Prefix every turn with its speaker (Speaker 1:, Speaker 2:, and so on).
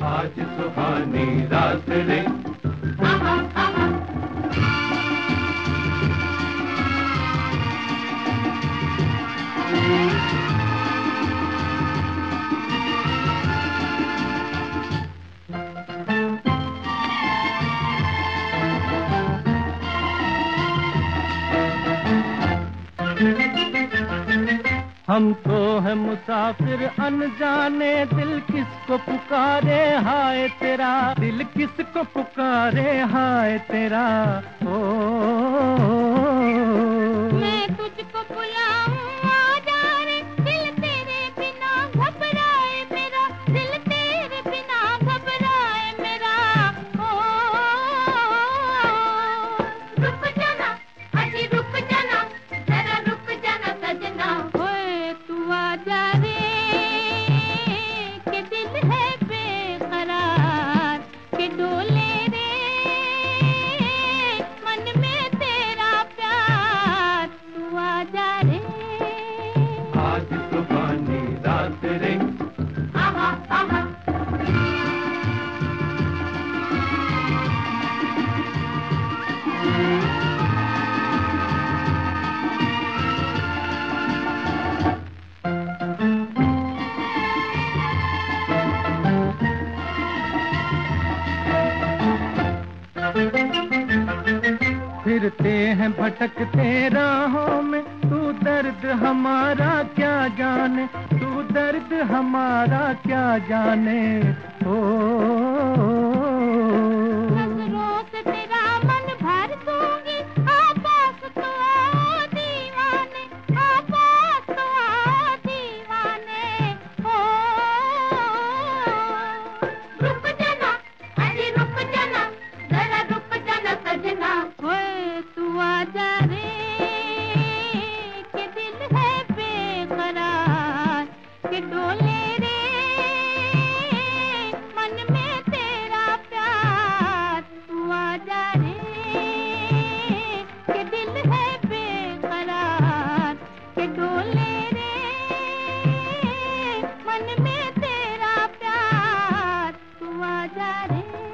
Speaker 1: आज सुहानी रात रे।
Speaker 2: हम तो है मुसाफिर अनजाने, दिल किसको पुकारे हाय तेरा, दिल किसको पुकारे हाय तेरा। ओ
Speaker 3: मैं तुझको बुलाऊं आजा रे, दिल तेरे बिना घबराए मेरा, दिल तेरे बिना घबराए मेरा। ओ रुक जाना, अजी रुक जाना, जरा रुक जाना सजना। ओए तू आजा रे कि दिल है बेकरार, कि डोले रे मन में तेरा प्यार। तू आजा रे
Speaker 1: आज सुहानी रात रे।
Speaker 3: आहा आहा।
Speaker 2: फिरते हैं भटकते राहों में, तू दर्द हमारा क्या जाने, तू दर्द हमारा क्या जाने। ओ
Speaker 3: नजरों से तेरा मन भर दूंगी, आपास तो आओ दीवाने, आपास तो आओ दीवाने। ओ रुक जाना, अजी रुक जाना, जरा रुक जाना सजना। ओए तू आजा रे कि दिल है बेकरार, कि डोले रे मन में तेरा प्यार। तू आजा रे कि दिल है बेकरार, कि डोले रे मन में तेरा प्यार। तू आजा रे।